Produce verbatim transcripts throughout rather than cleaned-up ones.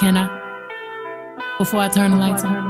Can I? Before I turn the lights on.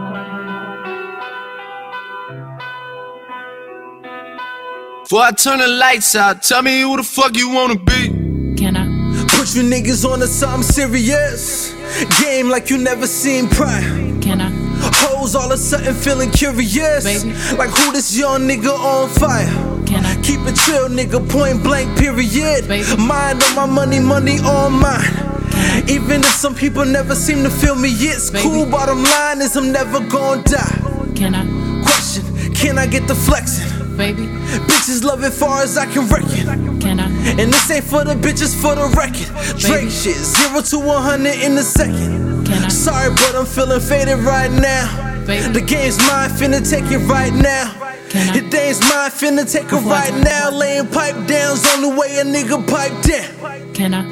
Before I turn the lights out, tell me who the fuck you wanna be. Can I? Put you niggas on to something serious. Game like you never seen prior. Can I? Hoes all of a sudden feeling curious. Baby. Like who this young nigga on fire? Can I? Keep it chill, nigga, point blank, period. Baby. Mind on my money, money on mine. Even if some people never seem to feel me, it's Baby. cool. Bottom line is I'm never gonna die. Can I? Question, can I get the flexing? Baby. Bitches love it far as I can reckon. Can I? And this ain't for the bitches, for the record. Drake shit, zero to one hundred in a second. Can I? Sorry, but I'm feeling faded right now. Baby. The game's mine, finna take it right now. Can I? The dame's mine, finna take it Before I right turn- now. Laying pipe downs on the way a nigga pipe down. Can I?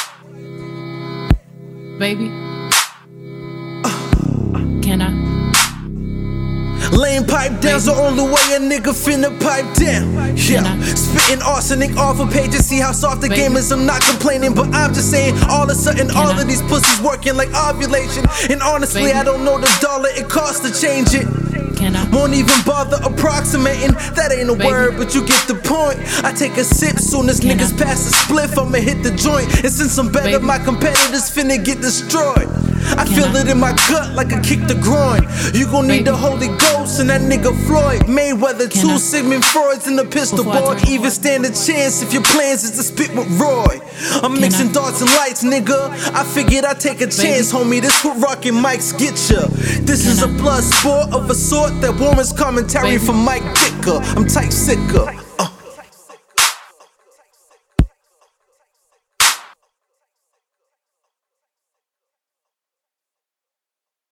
Baby. Can I? Laying pipe down's the only way a nigga finna pipe down. Yeah, Can I? spitting arsenic off a page to see how soft the Baby. game is. I'm not complaining, but I'm just saying all of a sudden Can all I? of these pussies working like ovulation. And honestly, Baby. I don't know the dollar it costs to change it. Can I? Won't even bother approximating. That ain't a Baby. word, but you get the point. I take a sip soon as Can niggas I? pass the spliff. I'ma hit the joint. And since I'm better, Baby. my competitors finna get destroyed. I Can feel I? it in my gut like a kick the groin. You gon' need Baby. the Holy Ghost and that nigga Floyd Mayweather. Can Two I? Sigmund Freuds in the pistol Before I boy. turn- Even stand a chance if your plans is to spit with Roy. I'm Can mixing I? darts and lights, nigga. I figured I'd take a chance, homie. This what rockin' mics get ya. This Can is I? a blood sport of a sort that warrants commentary Baby. from Mike Dicker. I'm type sicker.